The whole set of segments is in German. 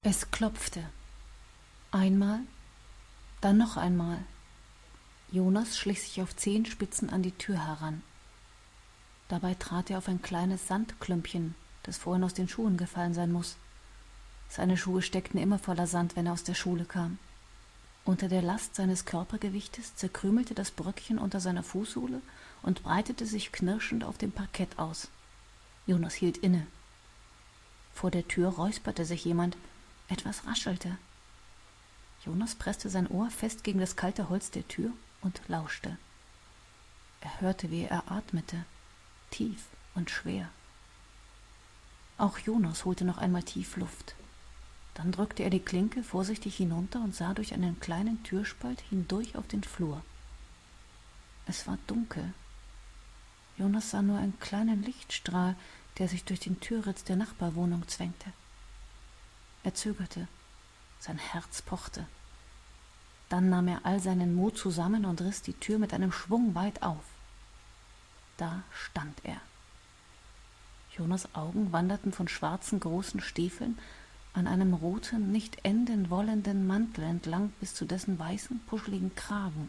Es klopfte. Einmal, dann noch einmal. Jonas schlich sich auf Zehenspitzen an die Tür heran. Dabei trat er auf ein kleines Sandklümpchen, das vorhin aus den Schuhen gefallen sein muß. Seine Schuhe steckten immer voller Sand, wenn er aus der Schule kam. Unter der Last seines Körpergewichtes zerkrümelte das Bröckchen unter seiner Fußsohle und breitete sich knirschend auf dem Parkett aus. Jonas hielt inne. Vor der Tür räusperte sich jemand. Etwas raschelte. Jonas presste sein Ohr fest gegen das kalte Holz der Tür und lauschte. Er hörte, wie er atmete, tief und schwer. Auch Jonas holte noch einmal tief Luft. Dann drückte er die Klinke vorsichtig hinunter und sah durch einen kleinen Türspalt hindurch auf den Flur. Es war dunkel. Jonas sah nur einen kleinen Lichtstrahl, der sich durch den Türritz der Nachbarwohnung zwängte. Er zögerte. Sein Herz pochte. Dann nahm er all seinen Mut zusammen und riss die Tür mit einem Schwung weit auf. Da stand er. Jonas' Augen wanderten von schwarzen großen Stiefeln an einem roten, nicht enden wollenden Mantel entlang bis zu dessen weißen, puscheligen Kragen.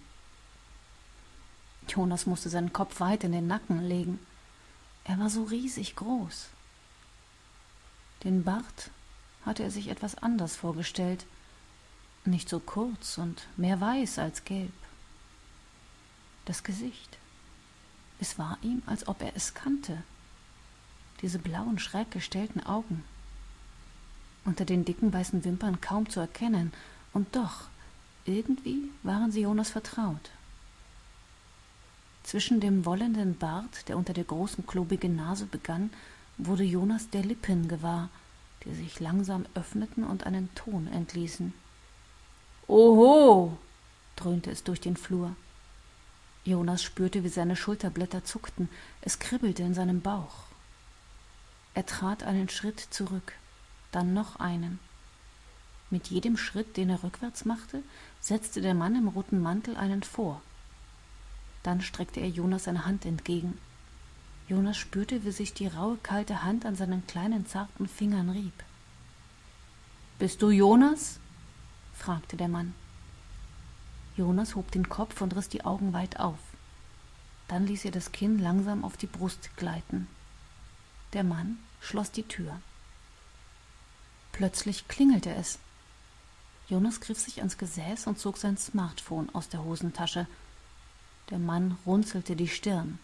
Jonas musste seinen Kopf weit in den Nacken legen. Er war so riesig groß. Den Bart hatte er sich etwas anders vorgestellt, nicht so kurz und mehr weiß als gelb. Das Gesicht, es war ihm, als ob er es kannte, diese blauen, schräg gestellten Augen, unter den dicken weißen Wimpern kaum zu erkennen, und doch, irgendwie waren sie Jonas vertraut. Zwischen dem wollenden Bart, der unter der großen, klobigen Nase begann, wurde Jonas der Lippen gewahr, die sich langsam öffneten und einen Ton entließen. »Oho«, dröhnte es durch den Flur. Jonas spürte, wie seine Schulterblätter zuckten, es kribbelte in seinem Bauch. Er trat einen Schritt zurück, dann noch einen. Mit jedem Schritt, den er rückwärts machte, setzte der Mann im roten Mantel einen vor. Dann streckte er Jonas seine Hand entgegen. Jonas spürte, wie sich die raue, kalte Hand an seinen kleinen, zarten Fingern rieb. »Bist du Jonas?« fragte der Mann. Jonas hob den Kopf und riss die Augen weit auf. Dann ließ er das Kinn langsam auf die Brust gleiten. Der Mann schloss die Tür. Plötzlich klingelte es. Jonas griff sich ans Gesäß und zog sein Smartphone aus der Hosentasche. Der Mann runzelte die Stirn.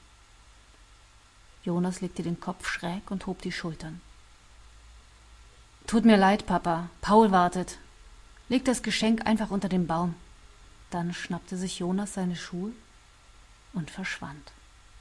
Jonas legte den Kopf schräg und hob die Schultern. »Tut mir leid, Papa. Paul wartet. Leg das Geschenk einfach unter den Baum.« Dann schnappte sich Jonas seine Schuhe und verschwand.